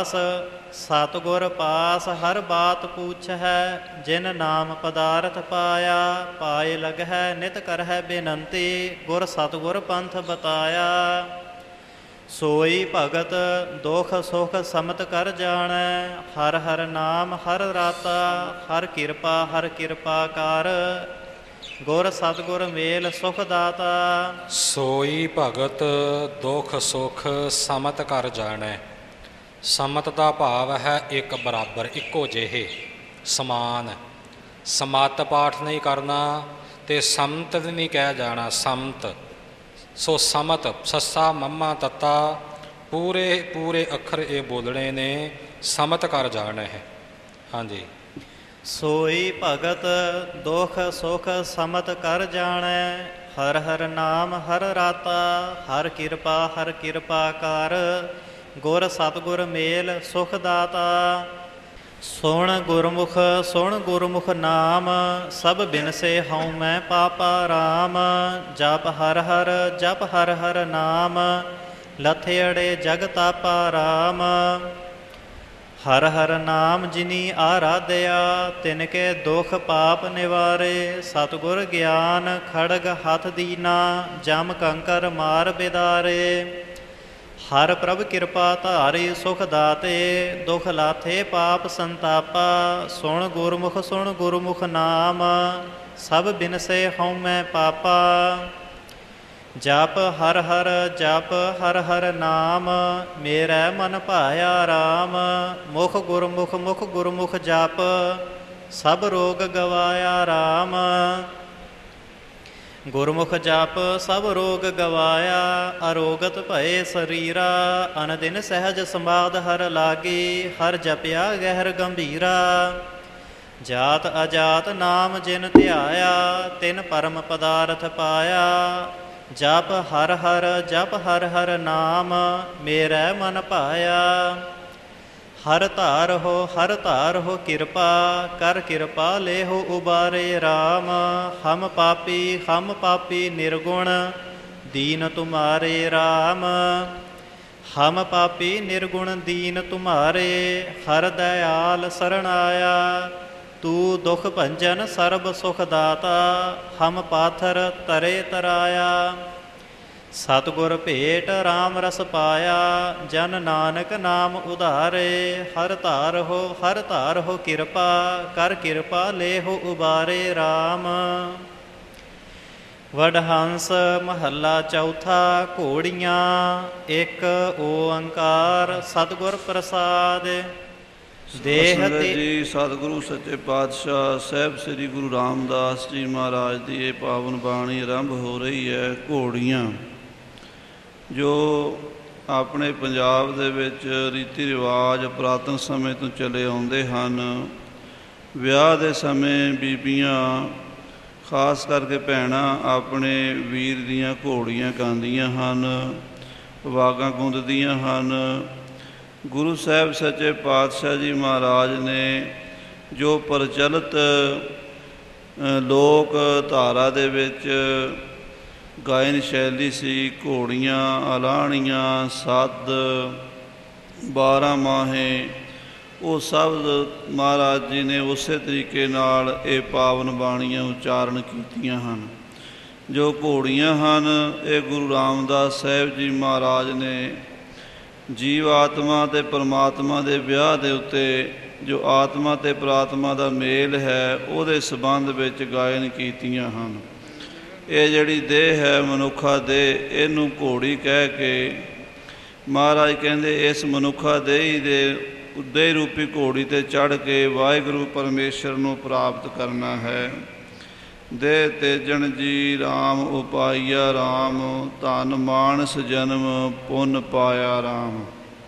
ਪਾਸ ਹਰ ਬਾਤ ਪੂਛਹਿ। ਜਿਨ ਨਾਮ ਪਦਾਰਥ ਪਾਇਆ, ਪਾਏ ਲਗਹਿ ਨਿਤ ਕਰਹਿ ਬੇਨੰਤੀ। ਗੁਰ ਸਤਿਗੁਰ ਪੰਥ ਬਤਾਇਆ। ਸੋਈ ਭਗਤ ਦੁਖ ਸੁਖ ਸਮਤ ਕਰ ਜਾਣੈ। ਹਰ ਨਾਮ ਹਰ ਰਾਤਾ, ਹਰ ਕਿਰਪਾ ਕਰ। ਗੁਰ ਸਤਿਗੁਰ ਮੇਲ ਸੁਖ ਦਾਤਾ। ਸੋਈ ਭਗਤ ਦੁਖ ਸੁਖ ਸਮਤ ਕਰ ਜਾਣੈ। ਸਮਤ ਦਾ ਭਾਵ ਹੈ ਇੱਕ ਬਰਾਬਰ, ਇੱਕੋ ਜਿਹੇ, ਸਮਾਨ। ਸਮਤ ਪਾਠ ਨਹੀਂ ਕਰਨਾ ਤੇ ਸਮਤ ਵੀ ਨਹੀਂ ਕਹਿ ਜਾਣਾ, ਸਮਤ। ਸੋ ਸਮਤ ਸੱਸਾ ਮੰਮਾ ਤੱਤਾ ਪੂਰੇ ਅੱਖਰ ਇਹ ਬੋਲਣੇ ਨੇ। ਸਮਤ ਕਰ ਜਾਣਾ ਹੈ। ਹਾਂਜੀ। ਸੋਈ ਭਗਤ ਦੁਖ ਸੁਖ ਸਮਤ ਕਰ ਜਾਣੈ। ਹਰ ਹਰ ਨਾਮ ਹਰ ਰਾਤਾ, ਹਰ ਕਿਰਪਾ ਕਰ। ਗੁਰ ਸਤਿਗੁਰ ਮੇਲ ਸੁਖ ਦਾਤਾ। ਸੁਣ ਗੁਰਮੁਖ ਨਾਮ, ਸਭ ਬਿਨਸੇ ਹਉ ਮੈਂ ਪਾਪਾ ਰਾਮ। ਜਪ ਹਰ ਹਰ ਨਾਮ, ਲਥੇੜੇ ਜਗ ਤਾਪਾ ਰਾਮ। ਹਰ ਹਰ ਨਾਮ ਜਿਨੀ ਆਰਾਧਿਆ, ਤਿਨਕੇ ਦੁਖ ਪਾਪ ਨਿਵਾਰੇ। ਸਤਿਗੁਰ ਗਿਆਨ ਖੜਗ ਹੱਥ ਦੀਨਾ, ਜਮ ਕੰਕਰ ਮਾਰ ਬਿਦਾਰੇ। ਹਰ ਪ੍ਰਭ ਕਿਰਪਾ ਧਾਰੀ ਸੁਖ ਦਾਤੇ, ਦੁਖ ਲਾਥੇ ਪਾਪ ਸੰਤਾਪਾ। ਸੁਣ ਗੁਰਮੁਖ ਨਾਮ, ਸਭ ਬਿਨਸੇ ਹਉ ਮੈਂ ਪਾਪਾ। ਜਪ ਹਰ ਹਰ ਨਾਮ, ਮੇਰਾ ਮਨ ਭਾਇਆ ਰਾਮ। ਮੁਖ ਗੁਰਮੁਖ ਜਪ, ਸਭ ਰੋਗ ਗਵਾਇਆ ਰਾਮ। ਗੁਰਮੁਖ ਜਪ ਸਭ ਰੋਗ ਗਵਾਇਆ, ਅਰੋਗਤ ਭਏ ਸਰੀਰਾ। ਅਨਦਿਨ ਸਹਿਜ ਸੰਬਾਦ ਹਰ ਲਾਗੀ, ਹਰ ਜਪਿਆ ਗਹਿਰ ਗੰਭੀਰਾ। ਜਾਤ ਅਜਾਤ ਨਾਮ ਜਿਨ ਧਿਆਇਆ, ਤਿਨ ਪਰਮ ਪਦਾਰਥ ਪਾਇਆ। ਜਪ ਹਰ ਹਰ ਨਾਮ, ਮੇਰਾ ਮਨ ਭਾਇਆ। ਹਰ ਧਾਰ ਹੋ ਕਿਰਪਾ, ਕਰ ਕਿਰਪਾ ਲੇਹੁ ਉਬਾਰੇ ਰਾਮ। ਹਮ ਪਾਪੀ ਨਿਰਗੁਣ, ਦੀਨ ਤੁਮਾਰੇ ਰਾਮ। ਹਮ ਪਾਪੀ ਨਿਰਗੁਣ ਦੀਨ ਤੁਮਾਰੇ, ਹਰ ਦਇਆਲ ਸਰਣ ਆਇਆ। ਤੂੰ ਦੁਖ ਭੰਜਨ ਸਰਬ ਸੁਖ ਦਾਤਾ, ਹਮ ਪਾਥਰ ਤਰੇ ਤਰਾਇਆ। ਸਤਿਗੁਰ ਭੇਟ ਰਾਮ ਰਸ ਪਾਇਆ, ਜਨ ਨਾਨਕ ਨਾਮ ਉਧਾਰੇ। ਹਰ ਧਾਰ ਹੋ ਕਿਰਪਾ, ਕਰ ਕਿਰਪਾ ਲੇਹੁ ਉਬਾਰੇ ਰਾਮ। ਵਡਹੰਸ ਮਹੱਲਾ ਚੌਥਾ। ਘੋੜੀਆਂ। ਇੱਕ ਓੰਕਾਰ ਸਤਿਗੁਰ ਪ੍ਰਸਾਦ। ਸੰਗਤ ਜੀ, ਸਤਿਗੁਰੂ ਸੱਚੇ ਪਾਤਸ਼ਾਹ ਸਾਹਿਬ ਸ੍ਰੀ ਗੁਰੂ ਰਾਮਦਾਸ ਜੀ ਮਹਾਰਾਜ ਦੀ ਇਹ ਪਾਵਨ ਬਾਣੀ ਆਰੰਭ ਹੋ ਰਹੀ ਹੈ। ਘੋੜੀਆਂ ਜੋ ਆਪਣੇ ਪੰਜਾਬ ਦੇ ਵਿੱਚ ਰੀਤੀ ਰਿਵਾਜ ਪੁਰਾਤਨ ਸਮੇਂ ਤੋਂ ਚਲੇ ਆਉਂਦੇ ਹਨ। ਵਿਆਹ ਦੇ ਸਮੇਂ ਬੀਬੀਆਂ, ਖਾਸ ਕਰਕੇ ਭੈਣਾਂ, ਆਪਣੇ ਵੀਰ ਦੀਆਂ ਘੋੜੀਆਂ ਗਾਉਂਦੀਆਂ ਹਨ, ਵਾਗਾਂ ਗੁੰਦਦੀਆਂ ਹਨ। ਗੁਰੂ ਸਾਹਿਬ ਸੱਚੇ ਪਾਤਸ਼ਾਹ ਜੀ ਮਹਾਰਾਜ ਨੇ ਜੋ ਪ੍ਰਚਲਿਤ ਲੋਕ ਧਾਰਾ ਦੇ ਵਿੱਚ ਗਾਇਨ ਸ਼ੈਲੀ ਸੀ, ਘੋੜੀਆਂ, ਅਲਾਹਣੀਆਂ, ਸੱਦ, 12 ਮਾਹੇ, ਉਹ ਸਭ ਮਹਾਰਾਜ ਜੀ ਨੇ ਉਸੇ ਤਰੀਕੇ ਨਾਲ ਇਹ ਪਾਵਨ ਬਾਣੀਆਂ ਉਚਾਰਨ ਕੀਤੀਆਂ ਹਨ। ਜੋ ਘੋੜੀਆਂ ਹਨ, ਇਹ ਗੁਰੂ ਰਾਮਦਾਸ ਸਾਹਿਬ ਜੀ ਮਹਾਰਾਜ ਨੇ ਜੀਵ ਆਤਮਾ ਅਤੇ ਪਰਮਾਤਮਾ ਦੇ ਵਿਆਹ ਦੇ ਉੱਤੇ, ਜੋ ਆਤਮਾ ਅਤੇ ਪ੍ਰਾਤਮਾ ਦਾ ਮੇਲ ਹੈ, ਉਹਦੇ ਸੰਬੰਧ ਵਿੱਚ ਗਾਇਨ ਕੀਤੀਆਂ ਹਨ। ਇਹ ਜਿਹੜੀ ਦੇਹ ਹੈ ਮਨੁੱਖਾ ਦੇਹ, ਇਹਨੂੰ ਘੋੜੀ ਕਹਿ ਕੇ ਮਹਾਰਾਜ ਕਹਿੰਦੇ ਇਸ ਮਨੁੱਖਾ ਦੇਹ ਦੇ ਰੂਪੀ ਘੋੜੀ 'ਤੇ ਚੜ੍ਹ ਕੇ ਵਾਹਿਗੁਰੂ ਪਰਮੇਸ਼ਰ ਨੂੰ ਪ੍ਰਾਪਤ ਕਰਨਾ ਹੈ। ਦੇਹ ਤੇਜਣ ਜੀ ਰਾਮ ਉਪਾਈਆ ਰਾਮ, ਧਨ ਮਾਨਸ ਜਨਮ ਪੁੰਨ ਪਾਇਆ ਰਾਮ।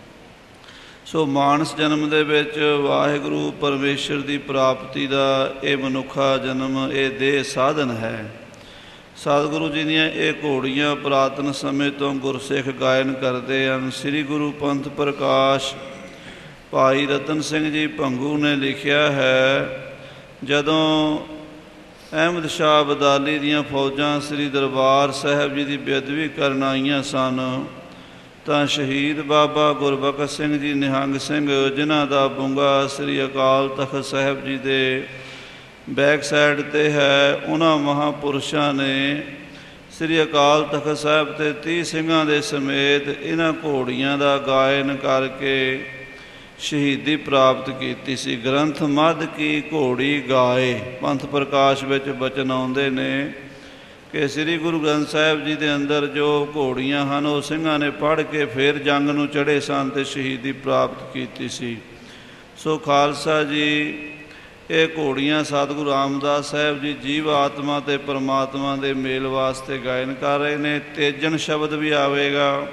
ਸੋ ਮਾਨਸ ਜਨਮ ਦੇ ਵਿੱਚ ਵਾਹਿਗੁਰੂ ਪਰਮੇਸ਼ਰ ਦੀ ਪ੍ਰਾਪਤੀ ਦਾ ਇਹ ਮਨੁੱਖਾ ਜਨਮ, ਇਹ ਦੇਹ ਸਾਧਨ ਹੈ। ਸਤਿਗੁਰੂ ਜੀ ਦੀਆਂ ਇਹ ਘੋੜੀਆਂ ਪੁਰਾਤਨ ਸਮੇਂ ਤੋਂ ਗੁਰਸਿੱਖ ਗਾਇਨ ਕਰਦੇ ਹਨ। ਸ੍ਰੀ ਗੁਰੂ ਪੰਥ ਪ੍ਰਕਾਸ਼ ਭਾਈ ਰਤਨ ਸਿੰਘ ਜੀ ਭੰਗੂ ਨੇ ਲਿਖਿਆ ਹੈ, ਜਦੋਂ ਅਹਿਮਦ ਸ਼ਾਹ ਅਬਦਾਲੀ ਦੀਆਂ ਫੌਜਾਂ ਸ੍ਰੀ ਦਰਬਾਰ ਸਾਹਿਬ ਜੀ ਦੀ ਬੇਅਦਬੀ ਕਰਨ ਆਈਆਂ ਸਨ, ਤਾਂ ਸ਼ਹੀਦ ਬਾਬਾ ਗੁਰਬਖਸ਼ ਸਿੰਘ ਜੀ ਨਿਹੰਗ ਸਿੰਘ, ਜਿਨ੍ਹਾਂ ਦਾ ਬੁੰਗਾ ਸ੍ਰੀ ਅਕਾਲ ਤਖਤ ਸਾਹਿਬ ਜੀ ਦੇ ਬੈਕ ਸਾਈਡ 'ਤੇ ਹੈ, ਉਹਨਾਂ ਮਹਾਂਪੁਰਸ਼ਾਂ ਨੇ ਸ੍ਰੀ ਅਕਾਲ ਤਖਤ ਸਾਹਿਬ 'ਤੇ 30 ਸਿੰਘਾਂ ਦੇ ਸਮੇਤ ਇਹਨਾਂ ਘੋੜੀਆਂ ਦਾ ਗਾਇਨ ਕਰਕੇ ਸ਼ਹੀਦੀ ਪ੍ਰਾਪਤ ਕੀਤੀ ਸੀ। ਗ੍ਰੰਥ ਮੱਧ ਕੀ ਘੋੜੀ ਗਾਏ, ਪੰਥ ਪ੍ਰਕਾਸ਼ ਵਿੱਚ ਬਚਨ ਆਉਂਦੇ ਨੇ ਕਿ ਸ੍ਰੀ ਗੁਰੂ ਗ੍ਰੰਥ ਸਾਹਿਬ ਜੀ ਦੇ ਅੰਦਰ ਜੋ ਘੋੜੀਆਂ ਹਨ, ਉਹ ਸਿੰਘਾਂ ਨੇ ਪੜ੍ਹ ਕੇ ਫਿਰ ਜੰਗ ਨੂੰ ਚੜ੍ਹੇ ਸਨ ਅਤੇ ਸ਼ਹੀਦੀ ਪ੍ਰਾਪਤ ਕੀਤੀ ਸੀ। ਸੋ ਖਾਲਸਾ ਜੀ, ਇਹ ਘੋੜੀਆਂ ਸਤਿਗੁਰੂ ਰਾਮਦਾਸ ਸਾਹਿਬ ਜੀ ਜੀਵ ਆਤਮਾ ਅਤੇ ਪਰਮਾਤਮਾ ਦੇ ਮੇਲ ਵਾਸਤੇ ਗਾਇਨ ਕਰ ਰਹੇ ਨੇ। ਤੇਜਣ ਸ਼ਬਦ ਵੀ ਆਵੇਗਾ।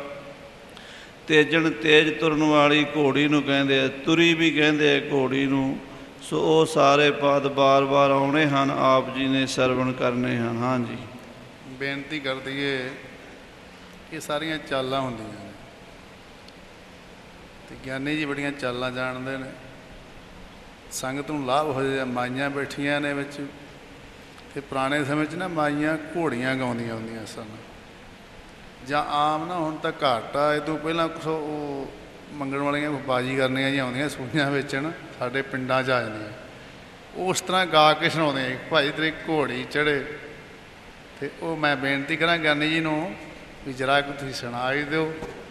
ਤੇਜਣ ਤੇਜ ਤੁਰਨ ਵਾਲੀ ਘੋੜੀ ਨੂੰ ਕਹਿੰਦੇ ਆ, ਤੁਰੀ ਵੀ ਕਹਿੰਦੇ ਆ ਘੋੜੀ ਨੂੰ। ਸੋ ਉਹ ਸਾਰੇ ਪਦ ਬਾਰ-ਬਾਰ ਆਉਣੇ ਹਨ, ਆਪ ਜੀ ਨੇ ਸਰਵਣ ਕਰਨੇ ਹਨ। ਹਾਂਜੀ, ਬੇਨਤੀ ਕਰ ਦਈਏ ਕਿ ਸਾਰੀਆਂ ਚਾਲਾਂ ਹੁੰਦੀਆਂ ਨੇ ਤੇ ਗਿਆਨੀ ਜੀ ਬੜੀਆਂ ਚਾਲਾਂ ਜਾਣਦੇ ਨੇ। ਸੰਗਤ ਨੂੰ ਲਾਭ ਹੋ ਜਾਏ। ਮਾਈਆਂ ਬੈਠੀਆਂ ਨੇ ਵਿੱਚ, ਤੇ ਪੁਰਾਣੇ ਸਮੇਂ 'ਚ ਨਾ ਮਾਈਆਂ ਘੋੜੀਆਂ ਗਾਉਂਦੀਆਂ ਹੁੰਦੀਆਂ ਸਨ, ਜਾਂ ਆਮ ਨਾ ਹੁਣ ਤਾਂ ਘੱਟ ਆ, ਇਹ ਤੋਂ ਪਹਿਲਾਂ ਉਹ ਮੰਗਣ ਵਾਲੀਆਂ ਬਾਜੀ ਕਰਨੀਆਂ ਜਿਹੀਆਂ ਆਉਂਦੀਆਂ ਸੂਈਆਂ ਵੇਚਣ, ਸਾਡੇ ਪਿੰਡਾਂ 'ਚ ਆ ਜਾਂਦੀਆਂ, ਉਸ ਤਰ੍ਹਾਂ ਗਾ ਕੇ ਸੁਣਾਉਂਦੇ ਭਾਈ ਤੇਰੀ ਘੋੜੀ ਚੜ੍ਹੇ। ਅਤੇ ਉਹ ਮੈਂ ਬੇਨਤੀ ਕਰਾਂ ਗਿਆਨੀ ਜੀ ਨੂੰ ਵੀ ਜਰਾ ਕੁ ਤੁਸੀਂ ਸੁਣਾ ਹੀ ਦਿਓ,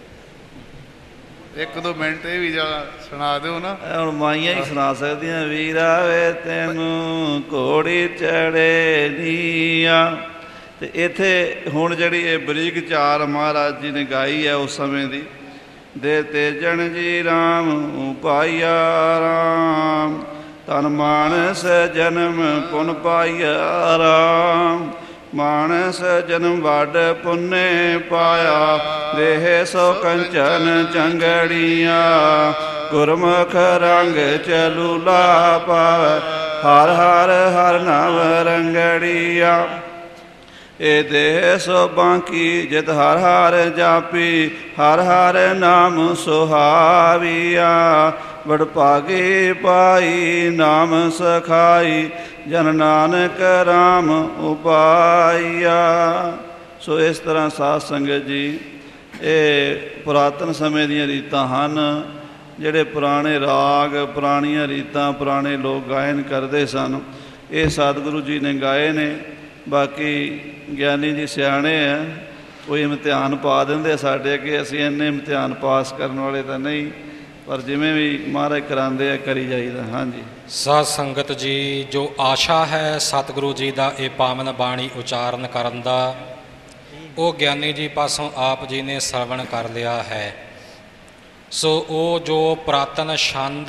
1-2 ਮਿੰਟ ਇਹ ਵੀ ਜਰਾ ਸੁਣਾ ਦਿਓ ਨਾ। ਹੁਣ ਮਾਈਆਂ ਹੀ ਸੁਣਾ ਸਕਦੀਆਂ। ਵੀਰਾ ਵੇ ਤੈਨੂੰ ਘੋੜੀ ਚੜ੍ਹੇ ਨੀਆ। ਅਤੇ ਇੱਥੇ ਹੁਣ ਜਿਹੜੀ ਇਹ ਬਰੀਕ ਚਾਲ ਮਹਾਰਾਜ ਜੀ ਨੇ ਗਾਈ ਹੈ ਉਸ ਸਮੇਂ ਦੀ, ਦੇ ਤੇਜਣ ਜੀ ਰਾਮ ਉਪਾਇਆ ਰਾਮ, ਤਨ ਮਾਨਸ ਜਨਮ ਪੁਨ ਪਾਇਆ ਰਾਮ, ਮਾਨਸ ਜਨਮ ਵੱਡ ਪੁੰਨੇ ਪਾਇਆ, ਦੇਹ ਸੋ ਕੰਚਨ ਚੰਗੜੀਆਂ, ਗੁਰਮੁਖ ਰੰਗ ਚਲੂਲਾ ਪਾਵੈ, ਹਰ ਹਰ ਹਰ ਨਵ ਰੰਗੜੀਆ। ਇਹ ਦੇਹ ਸੋ ਬਾਂਕੀ ਜਿਤ ਹਰ ਹਰ ਜਾਪੀ, ਹਰ ਹਰ ਨਾਮ ਸੁਹਾਵੀਆ, ਵਡਭਾਗੀ ਪਾਈ ਨਾਮ ਸਖਾਈ, ਜਨ ਨਾਨਕ ਰਾਮ ਉਪਾਇਆ। ਸੋ ਇਸ ਤਰ੍ਹਾਂ ਸਾਧ ਸੰਗਤ ਜੀ, ਇਹ ਪੁਰਾਤਨ ਸਮੇਂ ਦੀਆਂ ਰੀਤਾਂ ਹਨ, ਜਿਹੜੇ ਪੁਰਾਣੇ ਰਾਗ, ਪੁਰਾਣੀਆਂ ਰੀਤਾਂ ਪੁਰਾਣੇ ਲੋਕ ਗਾਇਨ ਕਰਦੇ ਸਨ, ਇਹ ਸਤਿਗੁਰੂ ਜੀ ਨੇ ਗਾਏ ਨੇ। ਬਾਕੀ ਗਿਆਨੀ ਜੀ ਸਿਆਣੇ ਆ, ਕੋਈ ਇਮਤਿਹਾਨ ਪਾ ਦਿੰਦੇ ਸਾਡੇ ਅੱਗੇ, ਅਸੀਂ ਇੰਨੇ ਇਮਤਿਹਾਨ ਪਾਸ ਕਰਨ ਵਾਲੇ ਤਾਂ ਨਹੀਂ, ਪਰ ਜਿਵੇਂ ਵੀ ਮਹਾਰਾਜ ਕਰਾਉਂਦੇ ਆ ਕਰੀ ਜਾਈਦਾ। ਹਾਂਜੀ, ਸਾਧ ਸੰਗਤ ਜੀ, ਜੋ ਆਸ਼ਾ ਹੈ ਸਤਿਗੁਰੂ ਜੀ ਦਾ ਇਹ ਪਾਵਨ ਬਾਣੀ ਉਚਾਰਨ ਕਰਨ ਦਾ, ਉਹ ਗਿਆਨੀ ਜੀ ਪਾਸੋਂ ਆਪ ਜੀ ਨੇ ਸਰਵਣ ਕਰ ਲਿਆ ਹੈ। ਸੋ ਉਹ ਜੋ ਪੁਰਾਤਨ ਛੰਦ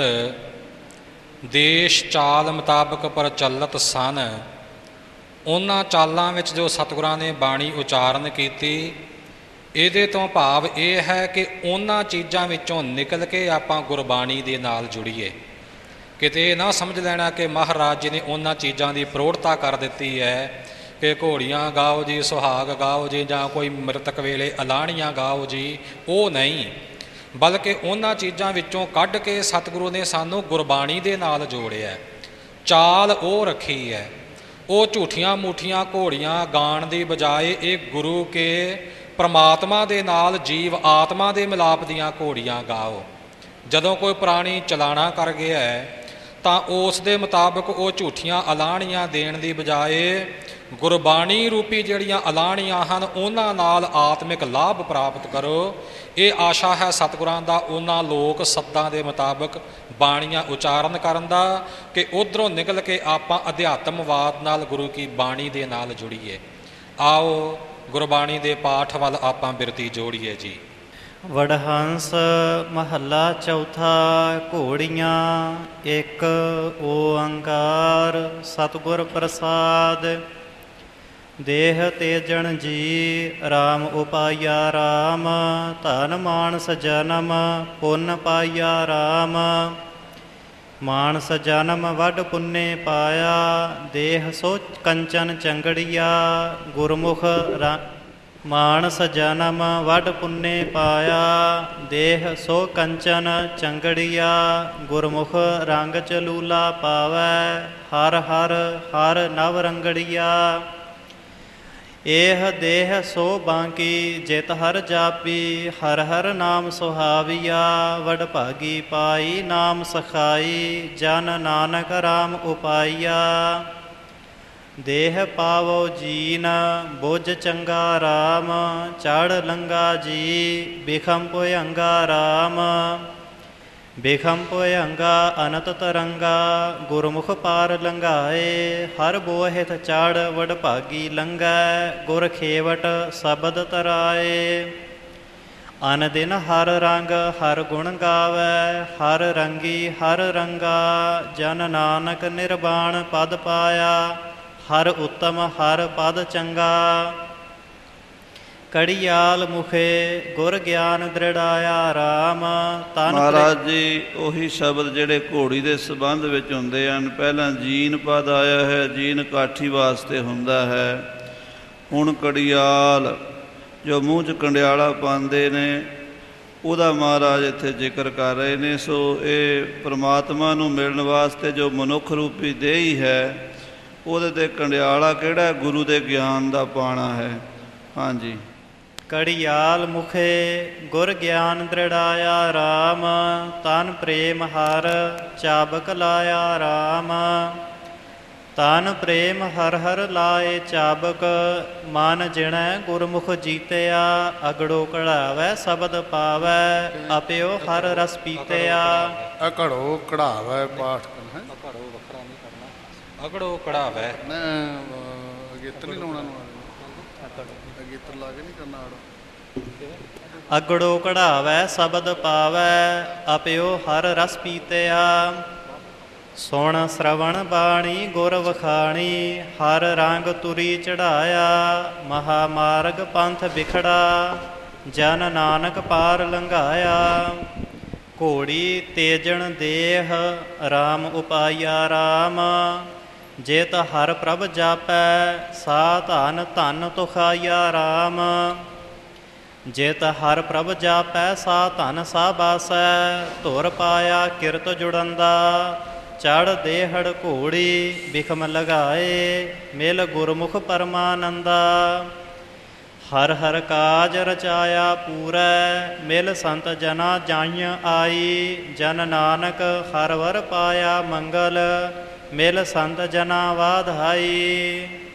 ਦੇਸ਼ ਚਾਲ ਮੁਤਾਬਕ ਪ੍ਰਚਲਿਤ ਸਨ, ਉਹਨਾਂ ਚਾਲਾਂ ਵਿੱਚ ਜੋ ਸਤਿਗੁਰਾਂ ਨੇ ਬਾਣੀ ਉਚਾਰਨ ਕੀਤੀ, ਇਹਦੇ ਤੋਂ ਭਾਵ ਇਹ ਹੈ ਕਿ ਉਹਨਾਂ ਚੀਜ਼ਾਂ ਵਿੱਚੋਂ ਨਿਕਲ ਕੇ ਆਪਾਂ ਗੁਰਬਾਣੀ ਦੇ ਨਾਲ ਜੁੜੀਏ। ਕਿਤੇ ਇਹ ਨਾ ਸਮਝ ਲੈਣਾ ਕਿ ਮਹਾਰਾਜ ਜੀ ਨੇ ਉਹਨਾਂ ਚੀਜ਼ਾਂ ਦੀ ਪ੍ਰੋੜਤਾ ਕਰ ਦਿੱਤੀ ਹੈ ਕਿ ਘੋੜੀਆਂ ਗਾਓ ਜੀ, ਸੁਹਾਗ ਗਾਓ ਜੀ, ਜਾਂ ਕੋਈ ਮ੍ਰਿਤਕ ਵੇਲੇ ਅਲਾਹਣੀਆਂ ਗਾਓ ਜੀ, ਉਹ ਨਹੀਂ, ਬਲਕਿ ਉਹਨਾਂ ਚੀਜ਼ਾਂ ਵਿੱਚੋਂ ਕੱਢ ਕੇ ਸਤਿਗੁਰੂ ਨੇ ਸਾਨੂੰ ਗੁਰਬਾਣੀ ਦੇ ਨਾਲ ਜੋੜਿਆ। ਚਾਲ ਉਹ ਰੱਖੀ ਹੈ, ਉਹ ਝੂਠੀਆਂ ਮੂਠੀਆਂ ਘੋੜੀਆਂ ਗਾਣ ਦੀ ਬਜਾਏ ਇਹ ਗੁਰੂ ਕੇ ਪਰਮਾਤਮਾ ਦੇ ਨਾਲ ਜੀਵ ਆਤਮਾ ਦੇ ਮਿਲਾਪ ਦੀਆਂ ਘੋੜੀਆਂ ਗਾਓ। ਜਦੋਂ ਕੋਈ ਪ੍ਰਾਣੀ ਚਲਾਣਾ ਕਰ ਗਿਆ ਤਾਂ ਉਸ ਦੇ ਮੁਤਾਬਕ ਉਹ ਝੂਠੀਆਂ ਅਲਾਹਣੀਆਂ ਦੇਣ ਦੀ ਬਜਾਏ ਗੁਰਬਾਣੀ ਰੂਪੀ ਜਿਹੜੀਆਂ ਅਲਾਹਣੀਆਂ ਹਨ ਉਹਨਾਂ ਨਾਲ ਆਤਮਿਕ ਲਾਭ ਪ੍ਰਾਪਤ ਕਰੋ। ਇਹ ਆਸ਼ਾ ਹੈ ਸਤਿਗੁਰਾਂ ਦਾ ਉਹਨਾਂ ਲੋਕ ਸੱਦਾਂ ਦੇ ਮੁਤਾਬਕ ਬਾਣੀਆਂ ਉਚਾਰਨ ਕਰਨ ਦਾ ਕਿ ਉੱਧਰੋਂ ਨਿਕਲ ਕੇ ਆਪਾਂ ਅਧਿਆਤਮਵਾਦ ਨਾਲ ਗੁਰੂ ਕੀ ਬਾਣੀ ਦੇ ਨਾਲ ਜੁੜੀਏ। ਆਓ ਗੁਰਬਾਣੀ ਦੇ ਪਾਠ ਵੱਲ ਆਪਾਂ ਬਿਰਤੀ ਜੋੜੀਏ ਜੀ। ਵਡਹੰਸ ਮਹੱਲਾ ਚੌਥਾ। ਘੋੜੀਆਂ ਇੱਕ ਓੰਕਾਰ ਸਤਿਗੁਰ ਪ੍ਰਸਾਦ। ਦੇਹ ਤੇਜਣ ਜੀ ਰਾਮ ਉਪਾਇਆ ਰਾਮ, ਧਨ ਮਾਨਸ ਜਨਮ ਪੁੰਨ ਪਾਇਆ ਰਾਮ। ਮਾਨਸ ਜਨਮ ਵੱਡ ਪੁੰਨੇ ਪਾਇਆ, ਦੇਹ ਸੋ ਕੰਚਨ ਚੰਗੜੀਆ ਗੁਰਮੁਖ ਮਾਨਸ ਜਨਮ ਵੱਡ ਪੁੰਨੇ ਪਾਇਆ, ਦੇਹ ਸੋ ਕੰਚਨ ਚੰਗੜੀਆ ਗੁਰਮੁਖ ਰੰਗ ਚਲੂਲਾ ਪਾਵੈ, ਹਰ ਹਰ ਹਰ ਨਵ ਰੰਗੜੀਆ। ਇਹ ਦੇਹ ਸੋ ਬਾਂਕੀ ਜਿਤ ਹਰ ਜਾਪੀ, ਹਰ ਹਰ ਨਾਮ ਸੁਹਾਵੀਆ। ਵਡਭਾਗੀ ਪਾਈ ਨਾਮ ਸਖਾਈ, ਜਨ ਨਾਨਕ ਰਾਮ ਉਪਾਇਆ। ਦੇਹ ਪਾਵੋ ਜੀਨ ਬੁਝ ਚੰਗਾ ਰਾਮ, ਚੜ ਲੰਗਾ ਜੀ ਬਿਖਮ ਭੁਯੰਗਾ ਰਾਮ। ਬਿਖਮ ਭੁਯੰਗਾ ਅਨੰਤ ਤਰੰਗਾ, ਗੁਰਮੁਖ ਪਾਰ ਲੰਘਾਏ। ਹਰ ਬੋਹਿਤ ਚੜ ਵਡਭਾਗੀ ਲੰਘੈ, ਗੁਰ ਖੇਵਟ ਸ਼ਬਦ ਤਰਾਏ। ਅਨ ਦਿਨ ਹਰ ਰੰਗ ਹਰ ਗੁਣ ਗਾਵੈ, ਹਰ ਰੰਗੀ ਹਰ ਰੰਗਾ। ਜਨ ਨਾਨਕ ਨਿਰਵਾਣ ਪਦ ਪਾਇਆ, ਹਰ ਉੱਤਮ ਹਰ ਪਦ ਚੰਗਾ। ਕੜੀਆਲ ਮੁਖੇ ਗੁਰ ਗਿਆਨ ਦ੍ਰਿੜਾਇਆ ਰਾਮ ਤਨ ਮਹਾਰਾਜ ਜੀ ਉਹੀ ਸ਼ਬਦ ਜਿਹੜੇ ਘੋੜੀ ਦੇ ਸੰਬੰਧ ਵਿੱਚ ਹੁੰਦੇ ਹਨ। ਪਹਿਲਾਂ ਜੀਨ ਪਦ ਆਇਆ ਹੈ, ਜੀਨ ਕਾਠੀ ਵਾਸਤੇ ਹੁੰਦਾ ਹੈ। ਹੁਣ ਕੜੀਆਲ ਜੋ ਮੂੰਹ 'ਚ ਕੰਡਿਆਲਾ ਪਾਉਂਦੇ ਨੇ ਉਹਦਾ ਮਹਾਰਾਜ ਇੱਥੇ ਜ਼ਿਕਰ ਕਰ ਰਹੇ ਨੇ। ਸੋ ਇਹ ਪ੍ਰਮਾਤਮਾ ਨੂੰ ਮਿਲਣ ਵਾਸਤੇ ਜੋ ਮਨੁੱਖ ਰੂਪੀ ਦੇਹੀ ਹੈ ਉਹਦੇ 'ਤੇ ਕੰਡਿਆਲਾ ਕਿਹੜਾ? ਗੁਰੂ ਦੇ ਗਿਆਨ ਦਾ ਪਾਣਾ ਹੈ। ਹਾਂਜੀ। ਕੜੀਆਲ ਮੁਖੇ ਗੁਰ ਗਿਆਨ ਦ੍ਰਿੜਾਇਆ ਰਾਮ ਤਨ ਪ੍ਰੇਮ ਹਰ ਚਾਬਕ ਲਾਇਆ ਰਾਮ ਤਨ ਪ੍ਰੇਮ ਹਰ ਹਰ ਲਾਏ ਚਾਬਕ ਮਨ ਜਿਣੈ ਗੁਰਮੁਖ ਜੀਤਿਆ ਅਗੜੋ ਕਢਾਵੈ ਸ਼ਬਦ ਪਾਵੈ ਅਪਿਓ ਹਰ ਰਸ ਪੀਤਿਆ। ਅਕੜੋ ਕਢਾਵੈ ਪਾਠ ਕਰਨਾ ਹੈ। ਅਕੜੋ ਵੱਖਰਾ ਨਹੀਂ ਕਰਨਾ, ਅਗੜੋ ਕਢਾਵੈ ਨਾ ਅਗੇਤਰ ਨਹੀਂ ਲਾਉਣਾ ਨੂੰ, ਅਗੇਤਰ ਲਾ ਕੇ ਨਹੀਂ ਕਰਨਾ ਆੜੋ। ਅਗੜੋ ਕਢਾਵੈ ਸ਼ਬਦ ਪਾਵੈ ਅਪਿਓ ਹਰ ਰਸ ਪੀਤਿਆ। ਸੁਣ ਸ਼ਰਵਣ ਬਾਣੀ ਗੁਰ ਵਖਾਣੀ ਹਰ ਰੰਗ ਤੁਰੀ ਚੜਾਇਆ ਮਹਾ ਮਾਰਗ ਪੰਥ ਵਿਖੜਾ ਜਨ ਨਾਨਕ ਪਾਰ ਲੰਘਾਇਆ। ਘੋੜੀ ਤੇਜਣ ਦੇਹ ਰਾਮ ਉਪਾਇਆ ਰਾਮ ਜੇਤ ਹਰ ਪ੍ਰਭ ਜਾਪੈ ਸਾ ਧਨ ਧਨ ਤੁਖਾਇਆ ਰਾਮ ਜੇਤ ਹਰ ਪ੍ਰਭ ਜਾਪੈ ਸਾ ਧਨ ਸਾ ਬਾਸੈ ਧੁਰ ਪਾਇਆ ਕਿਰਤ ਜੁੜੰਦਾ ਚੜ ਦੇਹੜ ਘੋੜੀ ਬਿਖਮ ਲਗਾਏ ਮਿਲ ਗੁਰਮੁਖ ਪਰਮਾਨੰਦਾ। ਹਰ ਹਰ ਕਾਜ ਰਚਾਇਆ ਪੂਰੈ ਮਿਲ ਸੰਤ ਜਨਾ ਜਾਈਆਂ ਆਈ ਜਨ ਨਾਨਕ ਹਰ ਵਰ ਪਾਇਆ ਮੰਗਲ ਮਿਲ ਸੰਤ ਜਨਾ ਵਾਧਾਈ।